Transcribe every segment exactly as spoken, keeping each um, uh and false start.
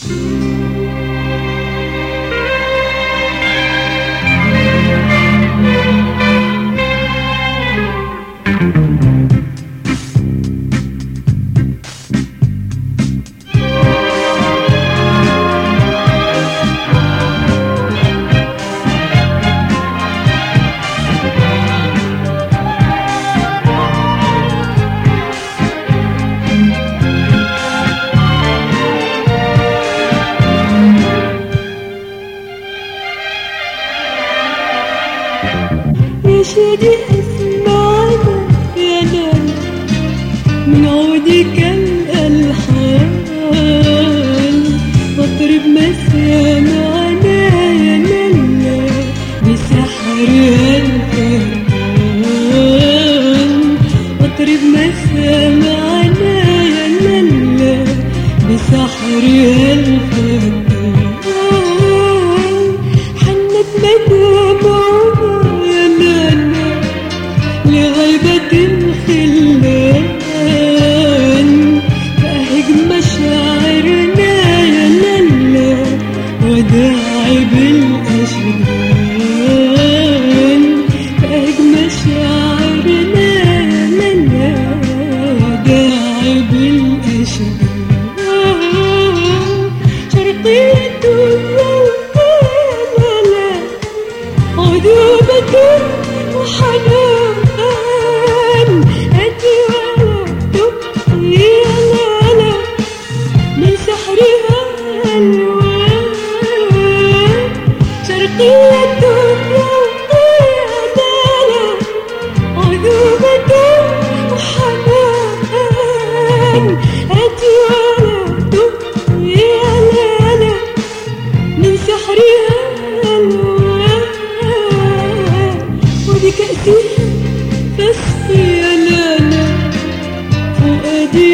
نشيدي اسمعنا يا نانا من عودك الألحان، واطرب مسامعنا يا نانا بسحرها الفرقان، واطرب مسامعنا يا نانا بسحرها الفرقان، حنت مدامعنا لغيبة الخلان، فأهج مشاعرنا يا لالا وداعي بالأشجان، فأهج مشاعرنا يا لالا وداعي بالأشجان، شرقية لالا عذوبة وحنان، أتي وتبقي يا لالا من سحرها ألوان، شرقية تبقي يا لالا عذوبة وحنان، أتي وتبقي يا لالا من سحرها ألوان، وبكأسها فاسقي يا لالا فؤادي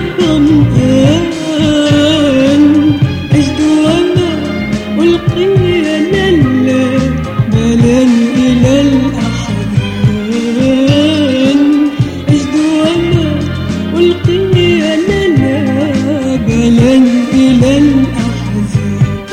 الظمآن، أجد وما ألقي يا لالا بلا إلى الأحزان، أجد وما ألقي يا لالا بلا إلى الأحزان.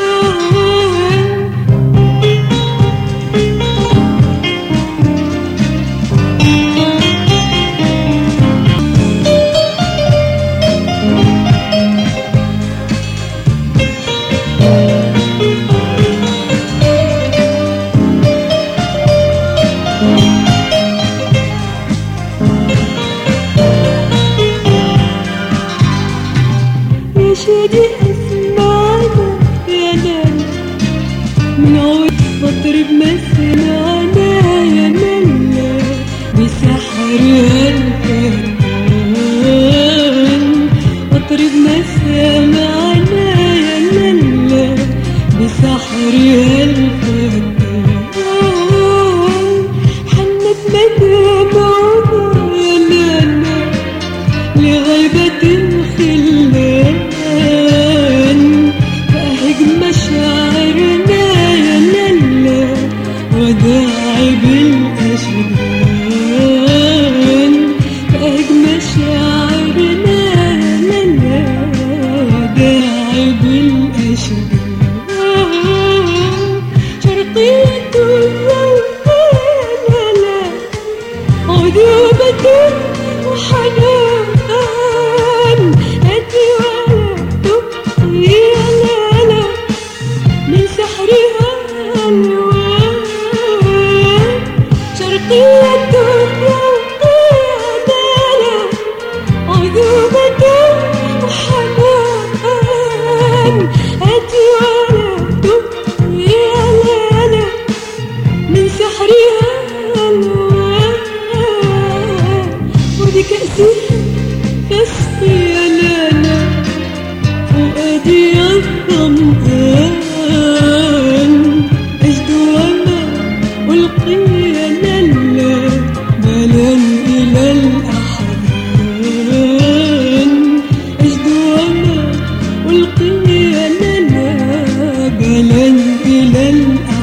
نشيدي اسمعنا يا لالا من عود، واطرب مسامعنا يا لالا بسحرها الفرقان، واطرب مسامعنا يا لالا بسحرها الفرقان، حنت مدامعنا يا لالا لغيبة الخلان، فأهج مشاعرنا يا لالا وداعي بالأشجان، فأهج مشاعرنا يا لالا وداعي بالأشجان، شرقية لالا عذوبة وحنان، أتي وتبقي يا لالا من سحرها ألوان، شرقية تبقي يا لالا عذوبة وحنان، أتي وتبقي يا لالا من سحرها ألوان، وبكأسها فاسقي يا لالا فؤادي الظمآن، أجد وما ألقي يا لالا بلا إلى الأحزان، أجد وما ألقي يا لالا بلا إلى الأحزان.